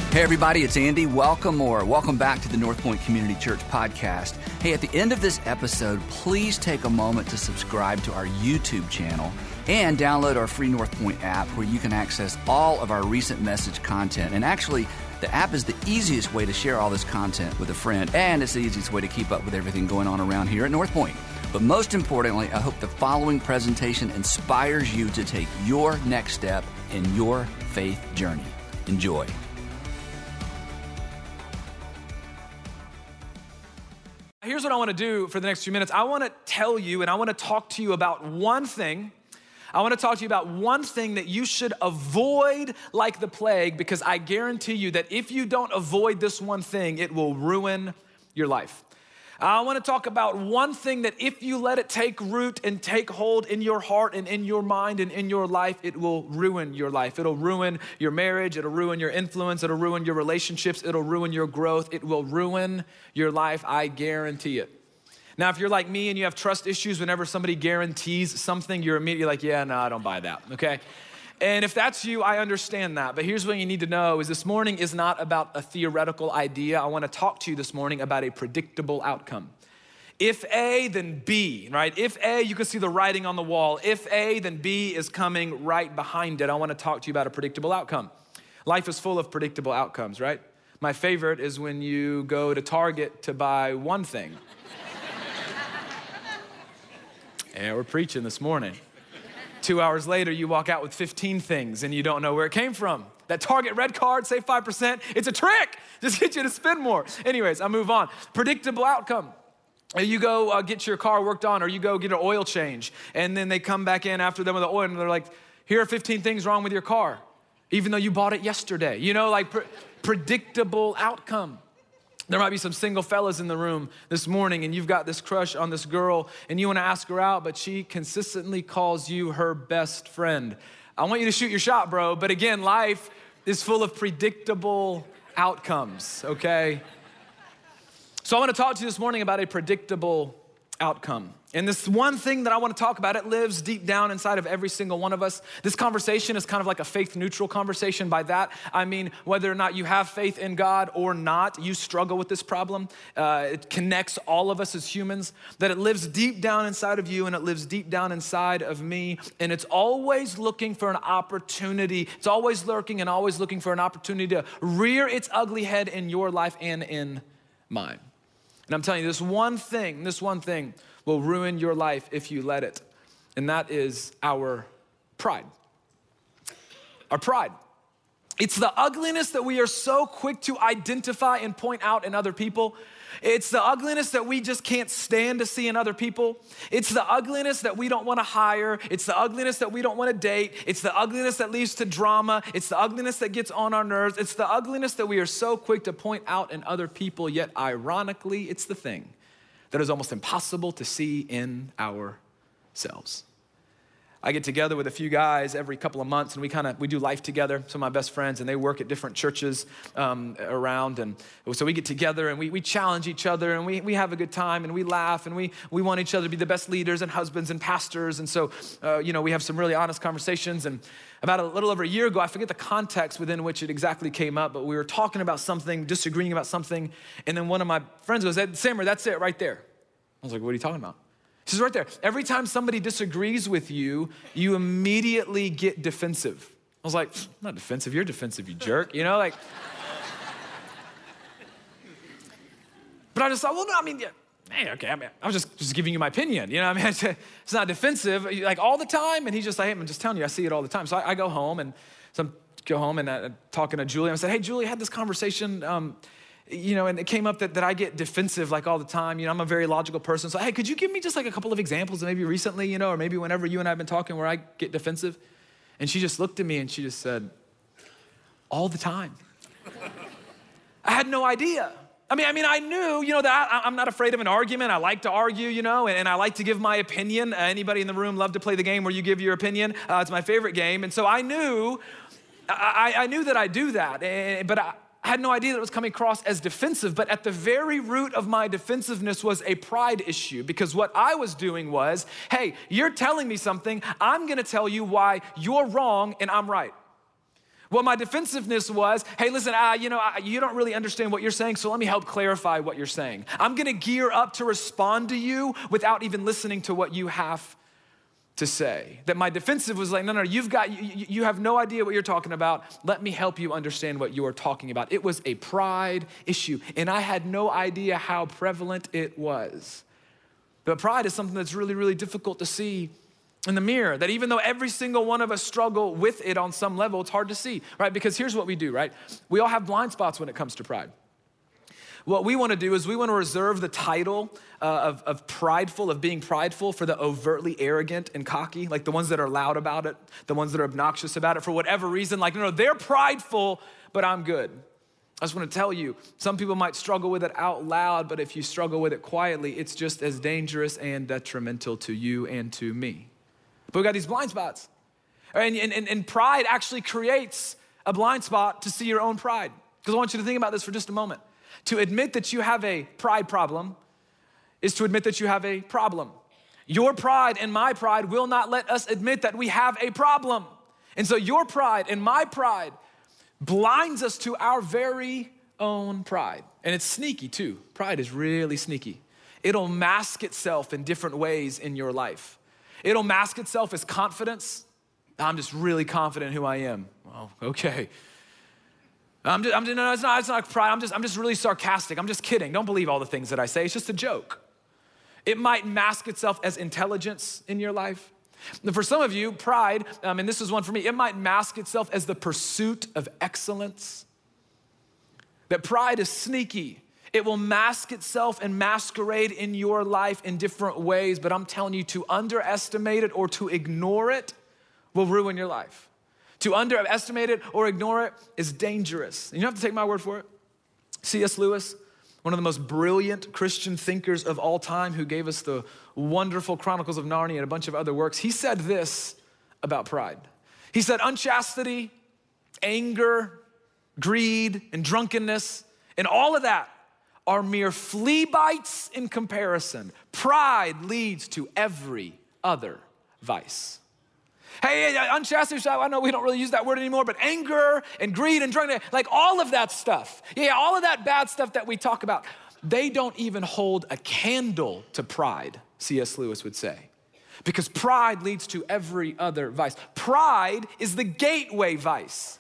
Hey everybody, it's Andy. Welcome back to the North Point Community Church podcast. Hey, at the end of this episode, please take a moment to subscribe to our YouTube channel and download our free North Point app where you can access all of our recent message content. And actually, the app is the easiest way to share all this content with a friend, and it's the easiest way to keep up with everything going on around here at North Point. But most importantly, I hope the following presentation inspires you to take your next step in your faith journey. Enjoy. Here's what I want to do for the next few minutes. I want to tell you and I want to talk to you about one thing. I want to talk to you about one thing that you should avoid like the plague, because I guarantee you that if you don't avoid this one thing, it will ruin your life. I want to talk about one thing that if you let it take root and take hold in your heart and in your mind and in your life, it will ruin your life. It'll ruin your marriage. It'll ruin your influence. It'll ruin your relationships. It'll ruin your growth. It will ruin your life. I guarantee it. Now, if you're like me and you have trust issues, whenever somebody guarantees something, you're immediately like, yeah, no, I don't buy that, okay? And if that's you, I understand that. But here's what you need to know is this morning is not about a theoretical idea. I want to talk to you this morning about a predictable outcome. If A, then B, right? If A, you can see the writing on the wall. If A, then B is coming right behind it. I want to talk to you about a predictable outcome. Life is full of predictable outcomes, right? My favorite is when you go to Target to buy one thing. And we're preaching this morning. 2 hours later, you walk out with 15 things and you don't know where it came from. That Target red card, save 5%, it's a trick. Just get you to spend more. Anyways, I move on. Predictable outcome. You go get your car worked on, or you go get an oil change, and then they come back in after them with the oil and they're like, here are 15 things wrong with your car, even though you bought it yesterday. You know, like predictable outcome. There might be some single fellas in the room this morning and you've got this crush on this girl and you want to ask her out, but she consistently calls you her best friend. I want you to shoot your shot, bro. But again, life is full of predictable outcomes, okay? So I want to talk to you this morning about a predictable outcome. And this one thing that I want to talk about, it lives deep down inside of every single one of us. This conversation is kind of like a faith-neutral conversation. By that, I mean whether or not you have faith in God or not, you struggle with this problem. It connects all of us as humans, that it lives deep down inside of you and it lives deep down inside of me. And it's always looking for an opportunity. It's always lurking and always looking for an opportunity to rear its ugly head in your life and in mine. And I'm telling you, this one thing will ruin your life if you let it. And that is our pride. Our pride. It's the ugliness that we are so quick to identify and point out in other people. It's the ugliness that we just can't stand to see in other people. It's the ugliness that we don't want to hire. It's the ugliness that we don't want to date. It's the ugliness that leads to drama. It's the ugliness that gets on our nerves. It's the ugliness that we are so quick to point out in other people, yet ironically, it's the thing that is almost impossible to see in ourselves. I get together with a few guys every couple of months and we do life together, some of my best friends, and they work at different churches around. And so we get together and we challenge each other and we have a good time and we laugh and we want each other to be the best leaders and husbands and pastors. And so, we have some really honest conversations. And about a little over a year ago, I forget the context within which it exactly came up, but we were talking about something, disagreeing about something. And then one of my friends goes, Sammer, that's it right there. I was like, what are you talking about? He says right there, every time somebody disagrees with you, you immediately get defensive. I was like, I'm not defensive, you're defensive, you jerk, But I just thought, well, no, hey, okay, I was just giving you my opinion, it's not defensive, like all the time. And he's just like, hey, I'm just telling you, I see it all the time. So I go home and I'm talking to Julie. I said, hey, Julie, I had this conversation, and it came up that I get defensive like all the time. I'm a very logical person. So, hey, could you give me just like a couple of examples maybe recently, or maybe whenever you and I have been talking where I get defensive? And she just looked at me and she just said, all the time. I had no idea. I knew, that I'm not afraid of an argument. I like to argue, and I like to give my opinion. Anybody in the room love to play the game where you give your opinion? It's my favorite game. And so I knew that I do that, but I had no idea that it was coming across as defensive. But at the very root of my defensiveness was a pride issue, because what I was doing was, hey, you're telling me something, I'm gonna tell you why you're wrong and I'm right. Well, my defensiveness was, hey, listen, you don't really understand what you're saying, so let me help clarify what you're saying. I'm gonna gear up to respond to you without even listening to what you have to say. That my defensive was like, no, you have no idea what you're talking about. Let me help you understand what you are talking about. It was a pride issue, and I had no idea how prevalent it was. But pride is something that's really, really difficult to see in the mirror, that even though every single one of us struggle with it on some level, it's hard to see, right? Because here's what we do, right? We all have blind spots when it comes to pride. What we want to do is we want to reserve the title of prideful, of being prideful, for the overtly arrogant and cocky, like the ones that are loud about it, the ones that are obnoxious about it for whatever reason. Like, no, they're prideful, but I'm good. I just want to tell you, some people might struggle with it out loud, but if you struggle with it quietly, it's just as dangerous and detrimental to you and to me. But we got these blind spots. And pride actually creates a blind spot to see your own pride. Because I want you to think about this for just a moment. To admit that you have a pride problem is to admit that you have a problem. Your pride and my pride will not let us admit that we have a problem. And so your pride and my pride blinds us to our very own pride. And it's sneaky too. Pride is really sneaky. It'll mask itself in different ways in your life. It'll mask itself as confidence. I'm just really confident in who I am. Well, okay. No, it's not pride. I'm just really sarcastic. I'm just kidding. Don't believe all the things that I say. It's just a joke. It might mask itself as intelligence in your life. And for some of you, pride, and this is one for me, it might mask itself as the pursuit of excellence. That pride is sneaky. It will mask itself and masquerade in your life in different ways, but I'm telling you, to underestimate it or to ignore it will ruin your life. To underestimate it or ignore it is dangerous. And you don't have to take my word for it. C.S. Lewis, one of the most brilliant Christian thinkers of all time, who gave us the wonderful Chronicles of Narnia and a bunch of other works, he said this about pride. He said, unchastity, anger, greed, and drunkenness, and all of that are mere flea bites in comparison. Pride leads to every other vice. Hey, unchastity, I know we don't really use that word anymore, but anger and greed and drunkenness, like all of that stuff. Yeah, all of that bad stuff that we talk about, they don't even hold a candle to pride, C.S. Lewis would say. Because pride leads to every other vice. Pride is the gateway vice.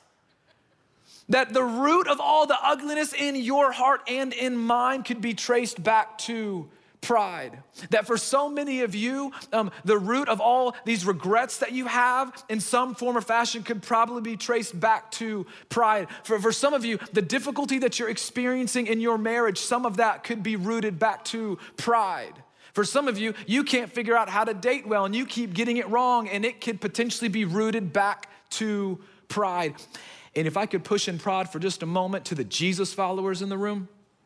That the root of all the ugliness in your heart and in mine could be traced back to pride. That for so many of you, the root of all these regrets that you have in some form or fashion could probably be traced back to pride. For some of you, the difficulty that you're experiencing in your marriage, some of that could be rooted back to pride. For some of you, you can't figure out how to date well and you keep getting it wrong, and it could potentially be rooted back to pride. And if I could push in pride for just a moment to the Jesus followers in the room,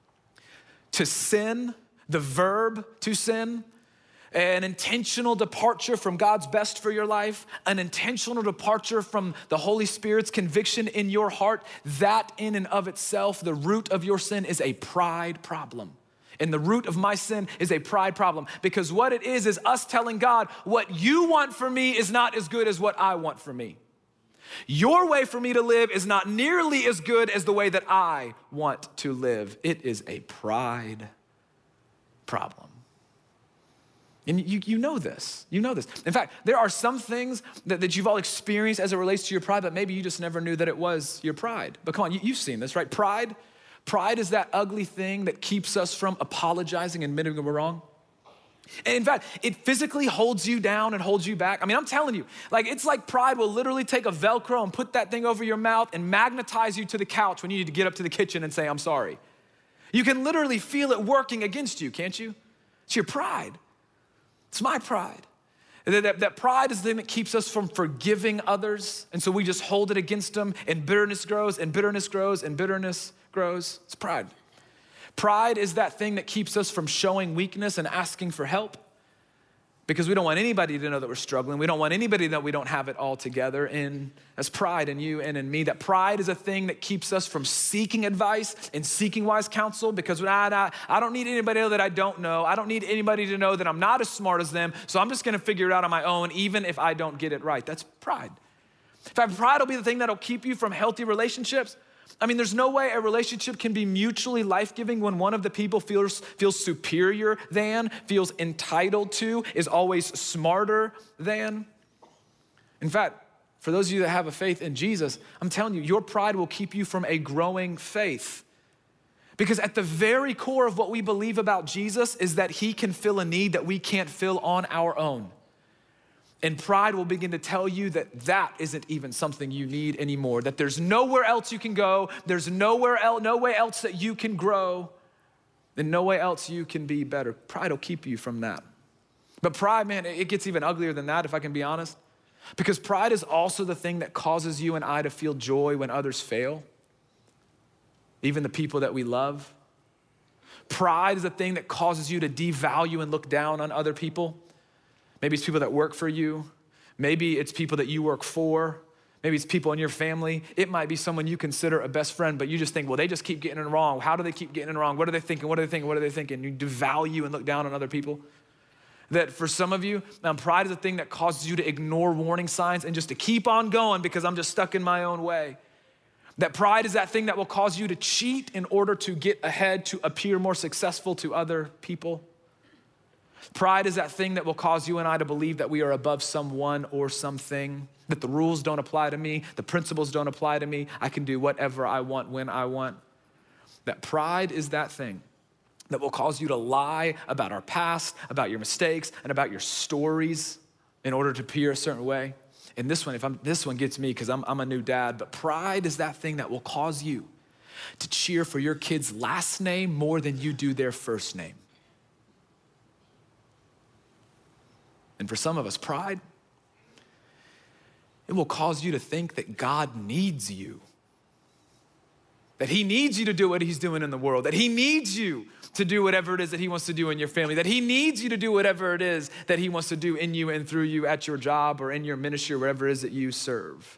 to sin, the verb to sin, an intentional departure from God's best for your life, an intentional departure from the Holy Spirit's conviction in your heart, that in and of itself, the root of your sin is a pride problem. And the root of my sin is a pride problem, because what it is us telling God, what you want for me is not as good as what I want for me. Your way for me to live is not nearly as good as the way that I want to live. It is a pride problem. And you know this. You know this. In fact, there are some things that you've all experienced as it relates to your pride, but maybe you just never knew that it was your pride. But come on, you've seen this, right? Pride is that ugly thing that keeps us from apologizing and admitting that we're wrong. And in fact, it physically holds you down and holds you back. I mean, I'm telling you, it's like pride will literally take a Velcro and put that thing over your mouth and magnetize you to the couch when you need to get up to the kitchen and say, I'm sorry. You can literally feel it working against you, can't you? It's your pride. It's my pride. That pride is the thing that keeps us from forgiving others. And so we just hold it against them, and bitterness grows and bitterness grows and bitterness grows. It's pride. Pride is that thing that keeps us from showing weakness and asking for help, because we don't want anybody to know that we're struggling. We don't want anybody to know we don't have it all together. And that's pride in you and in me. That pride is a thing that keeps us from seeking advice and seeking wise counsel, because I don't need anybody to know that I don't know. I don't need anybody to know that I'm not as smart as them. So I'm just gonna figure it out on my own, even if I don't get it right. That's pride. In fact, pride will be the thing that'll keep you from healthy relationships. I mean, there's no way a relationship can be mutually life-giving when one of the people feels superior than, feels entitled to, is always smarter than. In fact, for those of you that have a faith in Jesus, I'm telling you, your pride will keep you from a growing faith. Because at the very core of what we believe about Jesus is that he can fill a need that we can't fill on our own. And pride will begin to tell you that that isn't even something you need anymore, that there's nowhere else you can go, there's no way else that you can grow, and no way else you can be better. Pride will keep you from that. But pride, man, it gets even uglier than that, if I can be honest. Because pride is also the thing that causes you and I to feel joy when others fail, even the people that we love. Pride is the thing that causes you to devalue and look down on other people. Maybe it's people that work for you. Maybe it's people that you work for. Maybe it's people in your family. It might be someone you consider a best friend, but you just think, well, they just keep getting it wrong. How do they keep getting it wrong? What are they thinking? What are they thinking? What are they thinking? You devalue and look down on other people. That for some of you, pride is the thing that causes you to ignore warning signs and just to keep on going because I'm just stuck in my own way. That pride is that thing that will cause you to cheat in order to get ahead, to appear more successful to other people. Pride is that thing that will cause you and I to believe that we are above someone or something, that the rules don't apply to me, the principles don't apply to me, I can do whatever I want when I want. That pride is that thing that will cause you to lie about our past, about your mistakes, and about your stories in order to appear a certain way. And this one gets me because I'm a new dad, but pride is that thing that will cause you to cheer for your kid's last name more than you do their first name. And for some of us, pride, it will cause you to think that God needs you. That he needs you to do what he's doing in the world. That he needs you to do whatever it is that he wants to do in your family. That he needs you to do whatever it is that he wants to do in you and through you at your job or in your ministry or wherever it is that you serve.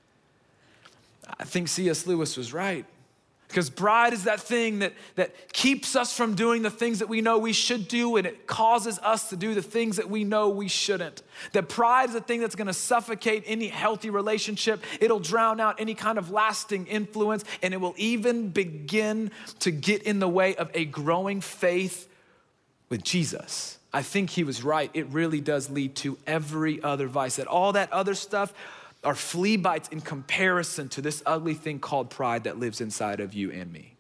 I think C.S. Lewis was right. Because pride is that thing that keeps us from doing the things that we know we should do, and it causes us to do the things that we know we shouldn't. That pride is the thing that's gonna suffocate any healthy relationship. It'll drown out any kind of lasting influence, and it will even begin to get in the way of a growing faith with Jesus. I think he was right. It really does lead to every other vice. That all that other stuff are flea bites in comparison to this ugly thing called pride that lives inside of you and me.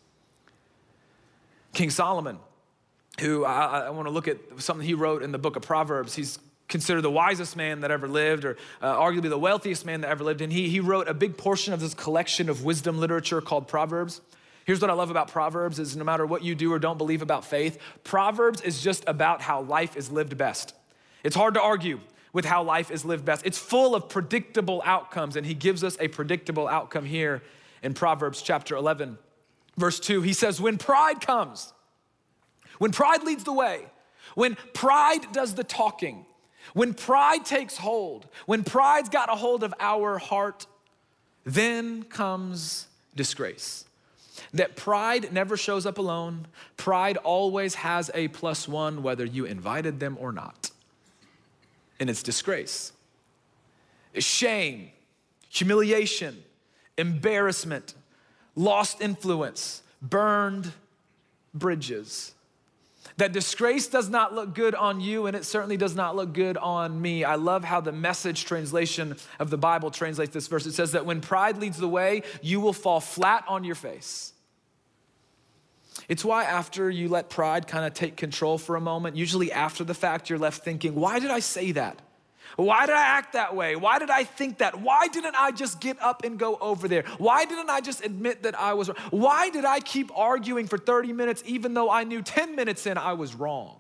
King Solomon, who I want to look at something he wrote in the book of Proverbs. He's considered the wisest man that ever lived, or arguably the wealthiest man that ever lived. And he wrote a big portion of this collection of wisdom literature called Proverbs. Here's what I love about Proverbs is no matter what you do or don't believe about faith, Proverbs is just about how life is lived best. It's hard to argue with how life is lived best. It's full of predictable outcomes, and he gives us a predictable outcome here in Proverbs chapter 11, verse 2. He says, when pride comes, when pride leads the way, when pride does the talking, when pride takes hold, when pride's got a hold of our heart, then comes disgrace. That pride never shows up alone. Pride always has a +1, whether you invited them or not. And it's disgrace, shame, humiliation, embarrassment, lost influence, burned bridges. That disgrace does not look good on you, and it certainly does not look good on me. I love how the Message translation of the Bible translates this verse. It says that when pride leads the way, you will fall flat on your face. It's why after you let pride kind of take control for a moment, usually after the fact, you're left thinking, why did I say that? Why did I act that way? Why did I think that? Why didn't I just get up and go over there? Why didn't I just admit that I was wrong? Why did I keep arguing for 30 minutes even though I knew 10 minutes in I was wrong?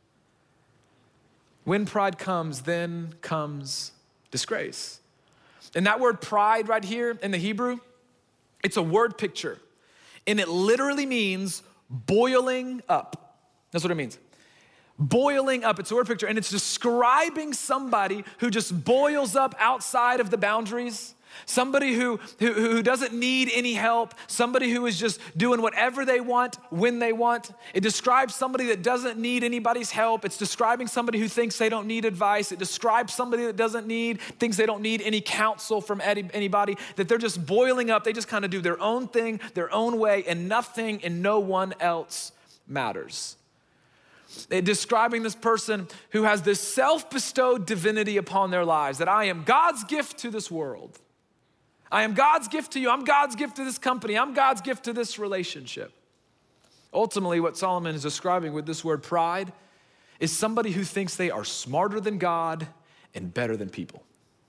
When pride comes, then comes disgrace. And that word pride right here in the Hebrew, it's a word picture. And it literally means boiling up. That's what it means. Boiling up, it's a word picture, and it's describing somebody who just boils up outside of the boundaries, Somebody who doesn't need any help, somebody who is just doing whatever they want, when they want. It describes somebody that doesn't need anybody's help. It's describing somebody who thinks they don't need advice. It describes somebody that thinks they don't need any counsel from anybody, that they're just boiling up. They just kind of do their own thing, their own way, and nothing and no one else matters. Describing this person who has this self-bestowed divinity upon their lives, that I am God's gift to this world. I am God's gift to you. I'm God's gift to this company. I'm God's gift to this relationship. Ultimately, what Solomon is describing with this word pride is somebody who thinks they are smarter than God and better than people.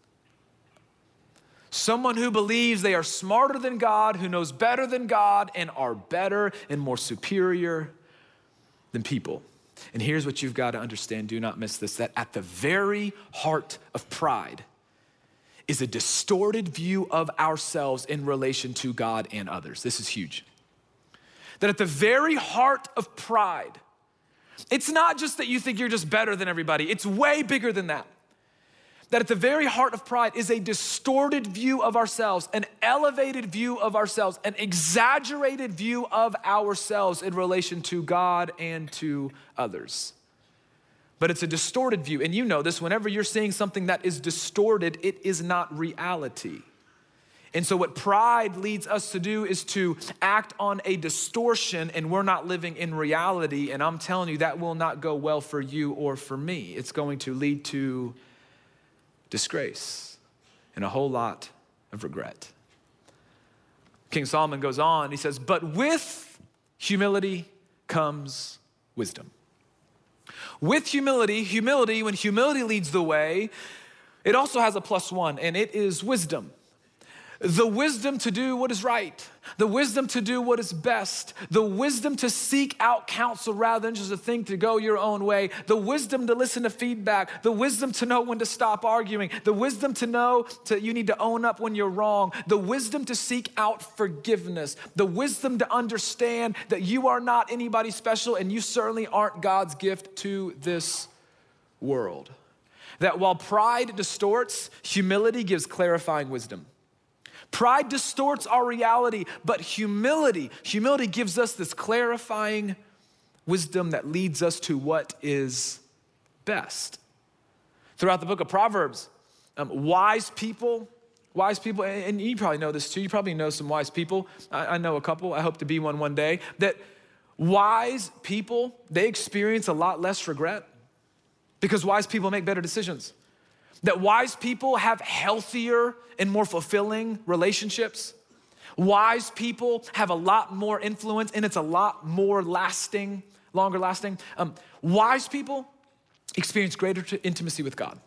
Someone who believes they are smarter than God, who knows better than God, and are better and more superior than people. And here's what you've got to understand, do not miss this, that at the very heart of pride is a distorted view of ourselves in relation to God and others. This is huge. That at the very heart of pride, it's not just that you think you're just better than everybody, it's way bigger than that. That at the very heart of pride is a distorted view of ourselves, an elevated view of ourselves, an exaggerated view of ourselves in relation to God and to others. But it's a distorted view, and you know this, whenever you're seeing something that is distorted, it is not reality. And so what pride leads us to do is to act on a distortion, and we're not living in reality, and I'm telling you that will not go well for you or for me. It's going to lead to disgrace and a whole lot of regret. King Solomon goes on, he says, but with humility comes wisdom. With humility, when humility leads the way, it also has a plus one, and it is wisdom. The wisdom to do what is right, the wisdom to do what is best, the wisdom to seek out counsel rather than just a thing to go your own way, the wisdom to listen to feedback, the wisdom to know when to stop arguing, the wisdom to know you need to own up when you're wrong, the wisdom to seek out forgiveness, the wisdom to understand that you are not anybody special and you certainly aren't God's gift to this world. That while pride distorts, humility gives clarifying wisdom. Pride distorts our reality, but humility gives us this clarifying wisdom that leads us to what is best. Throughout the book of Proverbs, wise people, and you probably know this too, you probably know some wise people. I know a couple, I hope to be one day, that wise people, they experience a lot less regret because wise people make better decisions. That wise people have healthier and more fulfilling relationships. Wise people have a lot more influence and it's a lot more lasting, longer lasting. Wise people experience greater intimacy with God.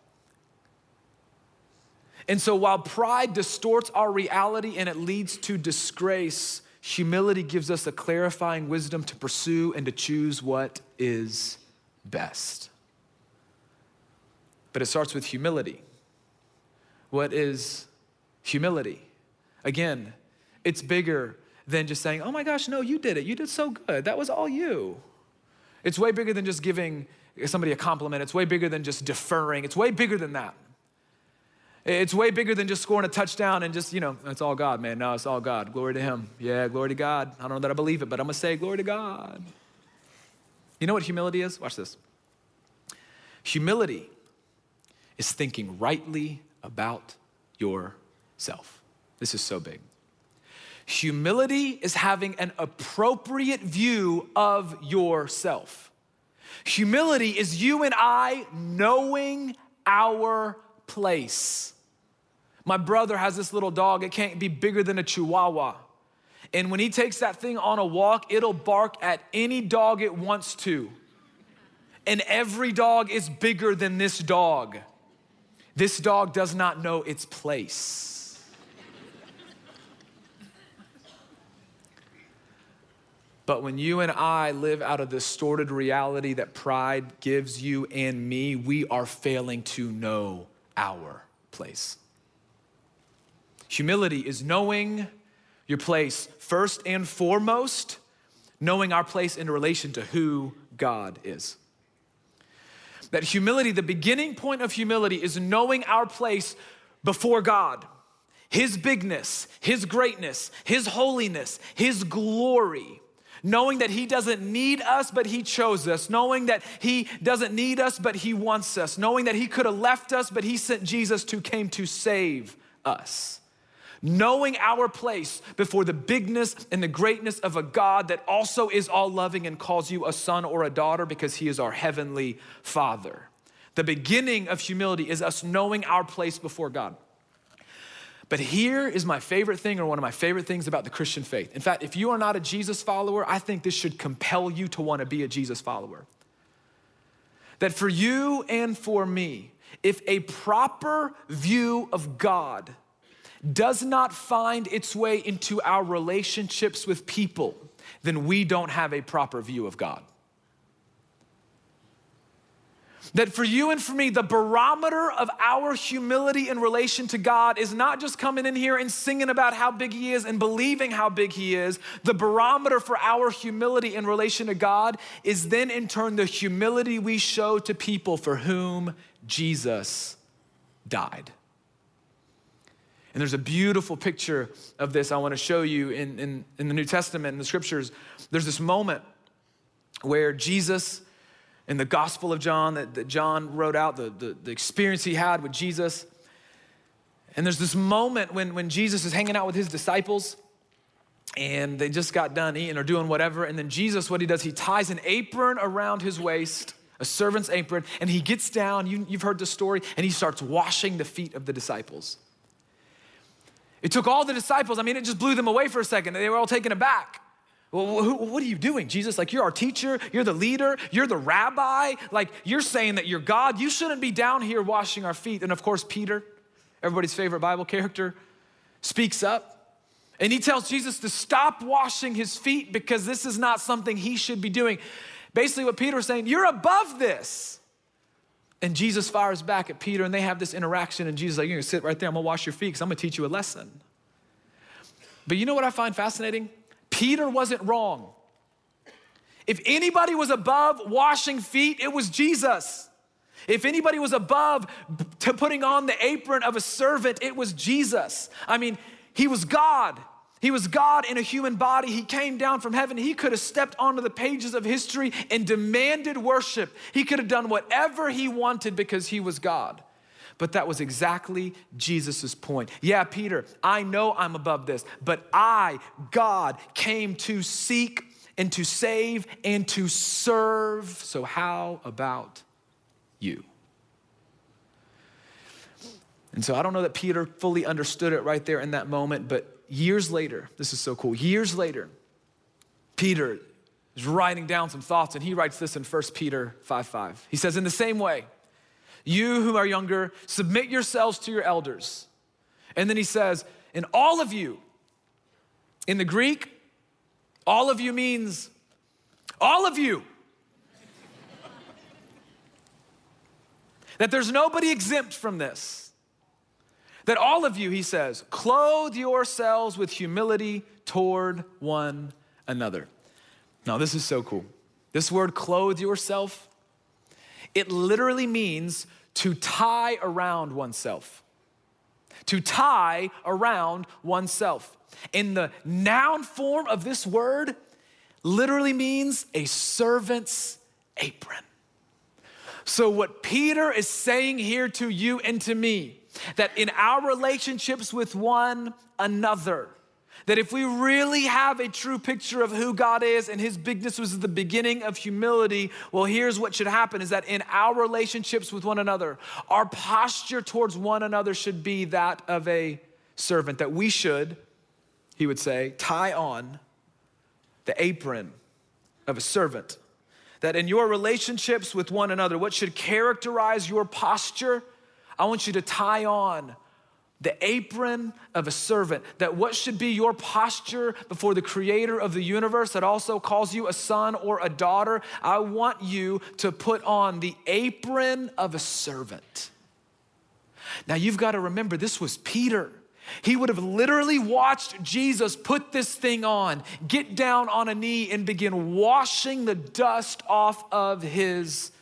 And so while pride distorts our reality and it leads to disgrace, humility gives us a clarifying wisdom to pursue and to choose what is best. But it starts with humility. What is humility? Again, it's bigger than just saying, oh my gosh, no, you did it. You did so good. That was all you. It's way bigger than just giving somebody a compliment. It's way bigger than just deferring. It's way bigger than that. It's way bigger than just scoring a touchdown and just, it's all God, man. No, it's all God. Glory to him. Yeah, glory to God. I don't know that I believe it, but I'm going to say glory to God. You know what humility is? Watch this. Humility is thinking rightly about yourself. This is so big. Humility is having an appropriate view of yourself. Humility is you and I knowing our place. My brother has this little dog. It can't be bigger than a Chihuahua. And when he takes that thing on a walk, it'll bark at any dog it wants to. And every dog is bigger than this dog. This dog does not know its place. But when you and I live out of the distorted reality that pride gives you and me, we are failing to know our place. Humility is knowing your place first and foremost, knowing our place in relation to who God is. That humility, the beginning point of humility is knowing our place before God. his bigness, his greatness, his holiness, his glory, knowing that he doesn't need us, but he chose us, knowing that he doesn't need us, but he wants us, knowing that he could have left us, but he sent Jesus who came to save us. Knowing our place before the bigness and the greatness of a God that also is all loving and calls you a son or a daughter because he is our heavenly Father. The beginning of humility is us knowing our place before God. But here is my favorite thing, or one of my favorite things about the Christian faith. In fact, if you are not a Jesus follower, I think this should compel you to want to be a Jesus follower. That for you and for me, if a proper view of God does not find its way into our relationships with people, then we don't have a proper view of God. That for you and for me, the barometer of our humility in relation to God is not just coming in here and singing about how big he is and believing how big he is. The barometer for our humility in relation to God is then in turn the humility we show to people for whom Jesus died. And there's a beautiful picture of this I want to show you in the New Testament, in the scriptures. There's this moment where Jesus, in the Gospel of John that John wrote out, the experience he had with Jesus. And there's this moment when Jesus is hanging out with his disciples and they just got done eating or doing whatever. And then Jesus, what he does, he ties an apron around his waist, a servant's apron, and he gets down, you've heard the story, and he starts washing the feet of the disciples. It took all the disciples, it just blew them away for a second. They were all taken aback. Well, what are you doing, Jesus? Like, you're our teacher, you're the leader, you're the rabbi. Like, you're saying that you're God. You shouldn't be down here washing our feet. And of course, Peter, everybody's favorite Bible character, speaks up. And he tells Jesus to stop washing his feet because this is not something he should be doing. Basically what Peter was saying, you're above this. And Jesus fires back at Peter and they have this interaction and Jesus is like, you're gonna sit right there, I'm gonna wash your feet because I'm gonna teach you a lesson. But you know what I find fascinating? Peter wasn't wrong. If anybody was above washing feet, it was Jesus. If anybody was above putting on the apron of a servant, it was Jesus. He was God. He was God in a human body. He came down from heaven. He could have stepped onto the pages of history and demanded worship. He could have done whatever he wanted because he was God. But that was exactly Jesus's point. Yeah, Peter, I know I'm above this, but I, God, came to seek and to save and to serve. So how about you? And so I don't know that Peter fully understood it right there in that moment, but years later, this is so cool, years later, Peter is writing down some thoughts and he writes this in 1 Peter 5:5. He says, in the same way, you who are younger, submit yourselves to your elders. And then he says, and all of you, in the Greek, all of you means all of you. That there's nobody exempt from this. That all of you, he says, clothe yourselves with humility toward one another. Now, this is so cool. This word, clothe yourself, it literally means to tie around oneself. To tie around oneself. And the noun form of this word literally means a servant's apron. So what Peter is saying here to you and to me, that in our relationships with one another, that if we really have a true picture of who God is and his bigness was the beginning of humility, well, here's what should happen is that in our relationships with one another, our posture towards one another should be that of a servant, that we should, he would say, tie on the apron of a servant. That in your relationships with one another, what should characterize your posture, I want you to tie on the apron of a servant. That what should be your posture before the creator of the universe that also calls you a son or a daughter, I want you to put on the apron of a servant. Now you've got to remember, this was Peter. He would have literally watched Jesus put this thing on, get down on a knee and begin washing the dust off of his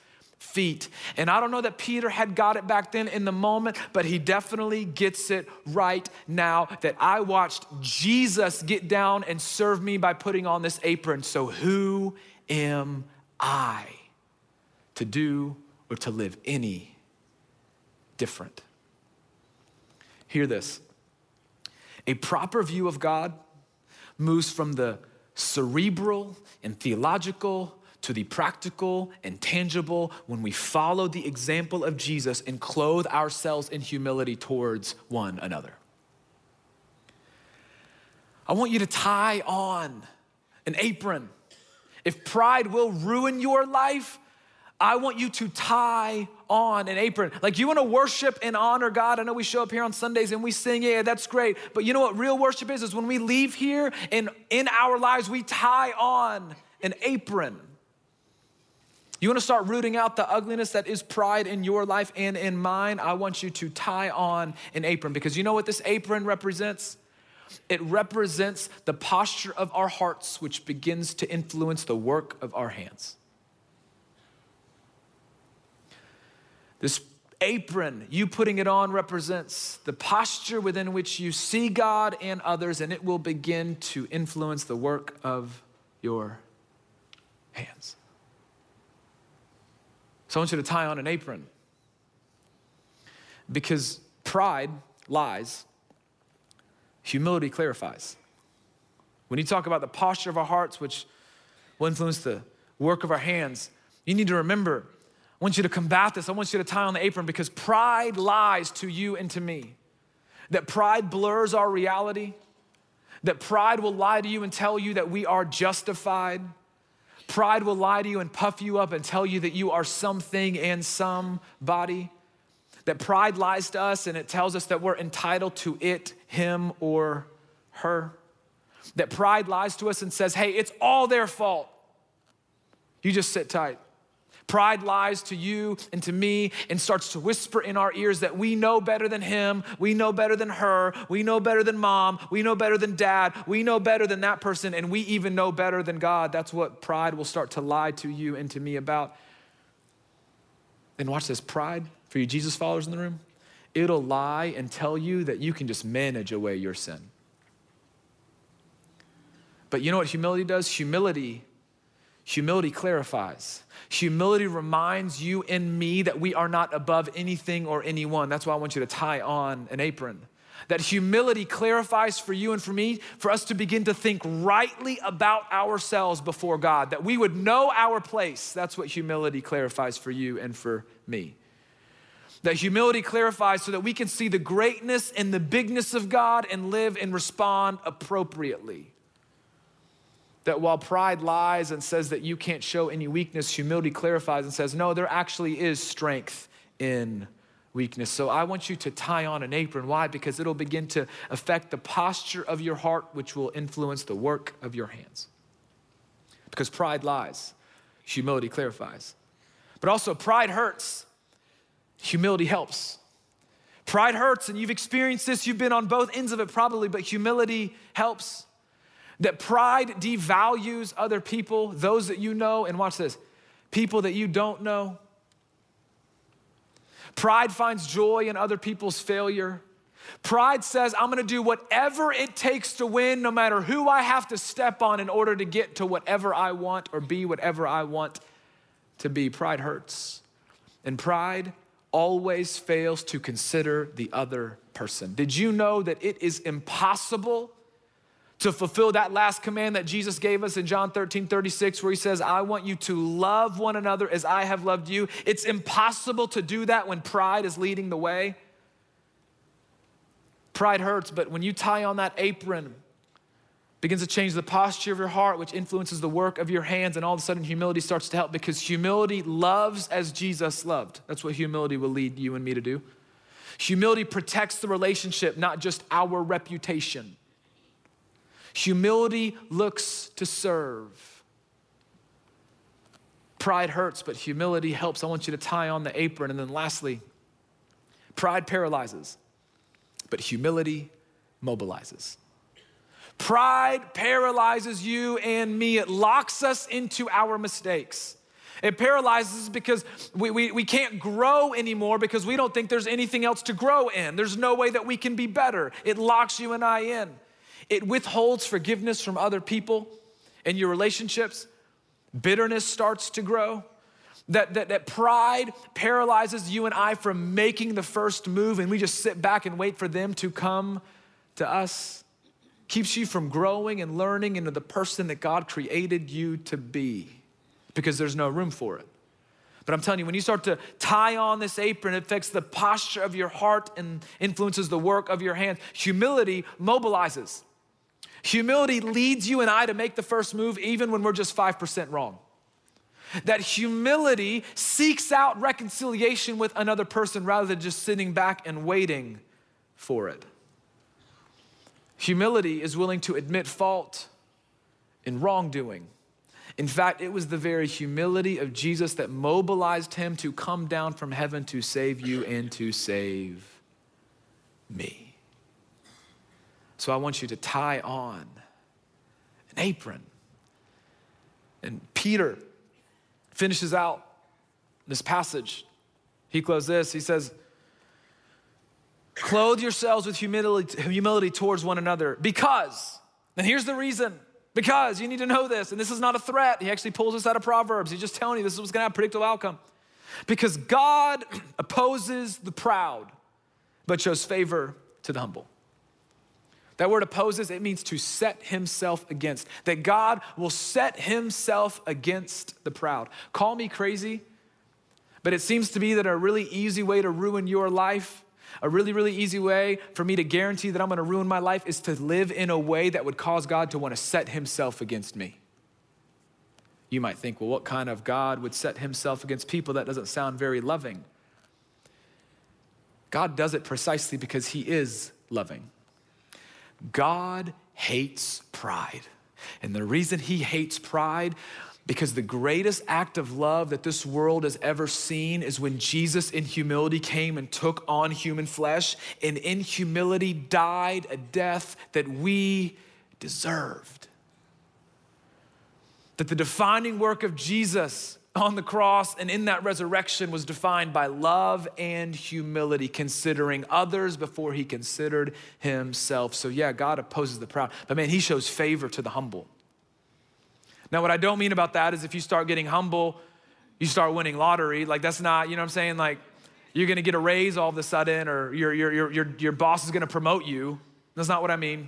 feet. And I don't know that Peter had got it back then in the moment, but he definitely gets it right now that I watched Jesus get down and serve me by putting on this apron. So who am I to do or to live any different? Hear this. A proper view of God moves from the cerebral and theological to the practical and tangible when we follow the example of Jesus and clothe ourselves in humility towards one another. I want you to tie on an apron. If pride will ruin your life, I want you to tie on an apron. Like, you want to worship and honor God. I know we show up here on Sundays and we sing, yeah, that's great. But you know what real worship is when we leave here and in our lives, we tie on an apron. You want to start rooting out the ugliness that is pride in your life and in mine? I want you to tie on an apron, because you know what this apron represents? It represents the posture of our hearts, which begins to influence the work of our hands. This apron, you putting it on, represents the posture within which you see God and others, and it will begin to influence the work of your hands. So I want you to tie on an apron, because pride lies, humility clarifies. When you talk about the posture of our hearts, which will influence the work of our hands, you need to remember, I want you to combat this. I want you to tie on the apron, because pride lies to you and to me. That pride blurs our reality. That pride will lie to you and tell you that we are justified. Pride will lie to you and puff you up and tell you that you are something and somebody. That pride lies to us and it tells us that we're entitled to it, him, or her. That pride lies to us and says, hey, it's all their fault. You just sit tight. Pride lies to you and to me and starts to whisper in our ears that we know better than him, we know better than her, we know better than mom, we know better than dad, we know better than that person, and we even know better than God. That's what pride will start to lie to you and to me about. And watch this, pride, for you Jesus followers in the room, it'll lie and tell you that you can just manage away your sin. But you know what humility does? Humility clarifies. Humility reminds you and me that we are not above anything or anyone. That's why I want you to tie on an apron. That humility clarifies for you and for me, for us to begin to think rightly about ourselves before God, that we would know our place. That's what humility clarifies for you and for me. That humility clarifies so that we can see the greatness and the bigness of God and live and respond appropriately. That while pride lies and says that you can't show any weakness, humility clarifies and says, no, there actually is strength in weakness. So I want you to tie on an apron. Why? Because it'll begin to affect the posture of your heart, which will influence the work of your hands. Because pride lies, humility clarifies. But also pride hurts, humility helps. Pride hurts, and you've experienced this, you've been on both ends of it probably, but humility helps. That pride devalues other people, those that you know, and watch this, people that you don't know. Pride finds joy in other people's failure. Pride says, I'm gonna do whatever it takes to win, no matter who I have to step on in order to get to whatever I want or be whatever I want to be. Pride hurts. And pride always fails to consider the other person. Did you know that it is impossible to fulfill that last command that Jesus gave us in John 13:36, where he says, I want you to love one another as I have loved you? It's impossible to do that when pride is leading the way. Pride hurts, but when you tie on that apron, it begins to change the posture of your heart, which influences the work of your hands, and all of a sudden humility starts to help, because humility loves as Jesus loved. That's what humility will lead you and me to do. Humility protects the relationship, not just our reputation. Humility looks to serve. Pride hurts, but humility helps. I want you to tie on the apron. And then lastly, pride paralyzes, but humility mobilizes. Pride paralyzes you and me. It locks us into our mistakes. It paralyzes us because we can't grow anymore because we don't think there's anything else to grow in. There's no way that we can be better. It locks you and I in. It withholds forgiveness from other people in your relationships. Bitterness starts to grow. That pride paralyzes you and I from making the first move, and we just sit back and wait for them to come to us. Keeps you from growing and learning into the person that God created you to be because there's no room for it. But I'm telling you, when you start to tie on this apron, it affects the posture of your heart and influences the work of your hands. Humility mobilizes. Humility leads you and I to make the first move even when we're just 5% wrong. That humility seeks out reconciliation with another person rather than just sitting back and waiting for it. Humility is willing to admit fault and wrongdoing. In fact, it was the very humility of Jesus that mobilized him to come down from heaven to save you and to save me. So I want you to tie on an apron. And Peter finishes out this passage. He closed this. He says, clothe yourselves with humility towards one another because, and here's the reason, because you need to know this, and this is not a threat. He actually pulls this out of Proverbs. He's just telling you this is what's gonna have a predictable outcome. Because God opposes the proud, but shows favor to the humble. That word opposes, it means to set himself against. That God will set himself against the proud. Call me crazy, but it seems to be that a really easy way to ruin your life, a really, really easy way for me to guarantee that I'm gonna ruin my life is to live in a way that would cause God to wanna set himself against me. You might think, well, what kind of God would set himself against people? That doesn't sound very loving. God does it precisely because he is loving. God hates pride. And the reason he hates pride, because the greatest act of love that this world has ever seen is when Jesus in humility came and took on human flesh and in humility died a death that we deserved. That the defining work of Jesus on the cross and in that resurrection was defined by love and humility, considering others before he considered himself. So yeah, God opposes the proud, but man, he shows favor to the humble. Now, what I don't mean about that is if you start getting humble, you start winning lottery. Like that's not, you know what I'm saying? Like you're gonna get a raise all of a sudden or your boss is gonna promote you. That's not what I mean.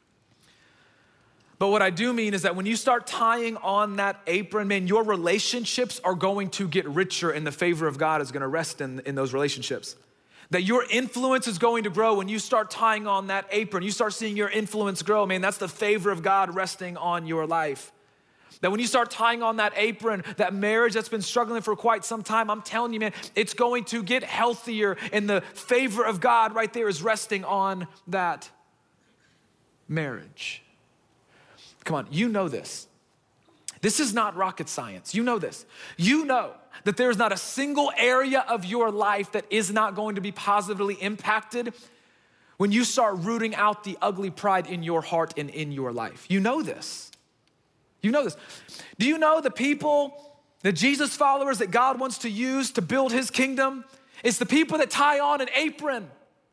But what I do mean is that when you start tying on that apron, man, your relationships are going to get richer and the favor of God is gonna rest in those relationships. That your influence is going to grow when you start tying on that apron. You start seeing your influence grow, man, that's the favor of God resting on your life. That when you start tying on that apron, that marriage that's been struggling for quite some time, I'm telling you, man, it's going to get healthier and the favor of God right there is resting on that marriage. Come on, you know this. This is not rocket science. You know this. You know that there's not a single area of your life that is not going to be positively impacted when you start rooting out the ugly pride in your heart and in your life. You know this. You know this. Do you know the people, the Jesus followers that God wants to use to build his kingdom? It's the people that tie on an apron.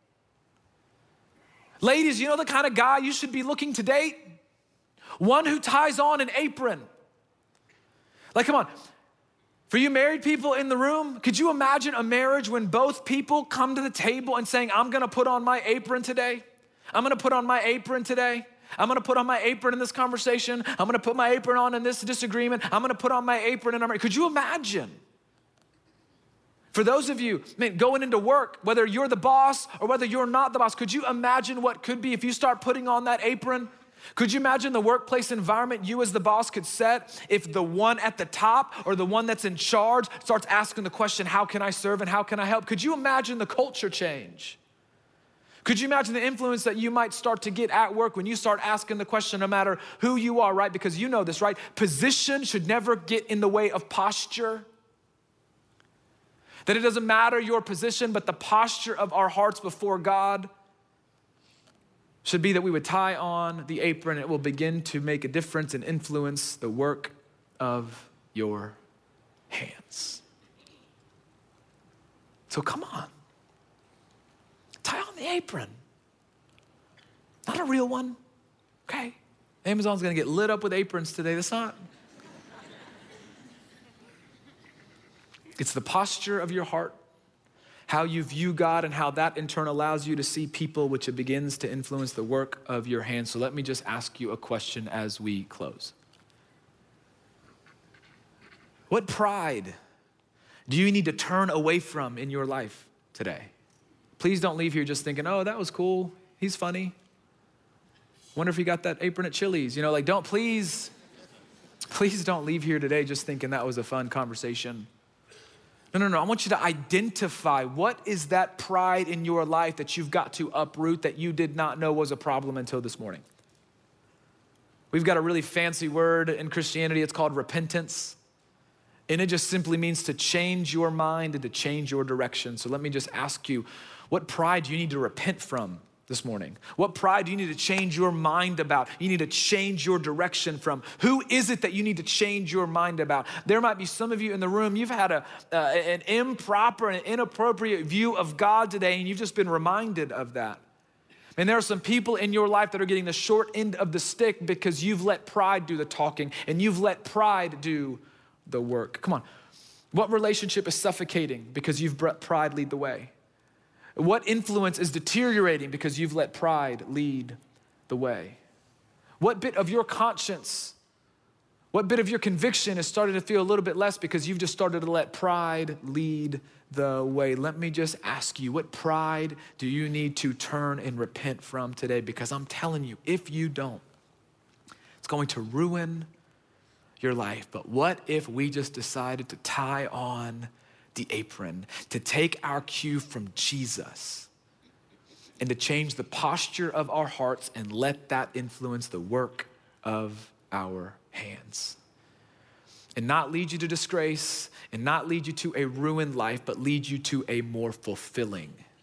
Ladies, you know the kind of guy you should be looking to date? One who ties on an apron. Like, come on. For you married people in the room, could you imagine a marriage when both people come to the table and saying, I'm gonna put on my apron today. I'm gonna put on my apron today. I'm gonna put on my apron in this conversation. I'm gonna put my apron on in this disagreement. I'm gonna put on my apron in our, could you imagine? For those of you, man, going into work, whether you're the boss or whether you're not the boss, could you imagine what could be if you start putting on that apron? Could you imagine the workplace environment you as the boss could set if the one at the top or the one that's in charge starts asking the question, how can I serve and how can I help? Could you imagine the culture change? Could you imagine the influence that you might start to get at work when you start asking the question, no matter who you are, right? Because you know this, right? Position should never get in the way of posture. That it doesn't matter your position, but the posture of our hearts before God should be that we would tie on the apron. It will begin to make a difference and influence the work of your hands. So come on. Tie on the apron. Not a real one, okay? Amazon's gonna get lit up with aprons today. That's not. It's the posture of your heart, how you view God, and how that in turn allows you to see people, which it begins to influence the work of your hands. So let me just ask you a question as we close. What pride do you need to turn away from in your life today? Please don't leave here just thinking, oh, that was cool. He's funny. Wonder if he got that apron at Chili's. Please don't leave here today just thinking that was a fun conversation. No. I want you to identify what is that pride in your life that you've got to uproot that you did not know was a problem until this morning. We've got a really fancy word in Christianity. It's called repentance. And it just simply means to change your mind and to change your direction. So let me just ask you, what pride do you need to repent from this morning? What pride do you need to change your mind about? You need to change your direction from. Who is it that you need to change your mind about? There might be some of you in the room, you've had an improper and inappropriate view of God today, and you've just been reminded of that. And there are some people in your life that are getting the short end of the stick because you've let pride do the talking and you've let pride do the work. Come on. What relationship is suffocating because you've let pride lead the way? What influence is deteriorating because you've let pride lead the way? What bit of your conscience, what bit of your conviction is starting to feel a little bit less because you've just started to let pride lead the way? Let me just ask you, what pride do you need to turn and repent from today? Because I'm telling you, if you don't, it's going to ruin your life. But what if we just decided to tie on the apron, to take our cue from Jesus and to change the posture of our hearts and let that influence the work of our hands? And not lead you to disgrace and not lead you to a ruined life, but lead you to a more fulfilling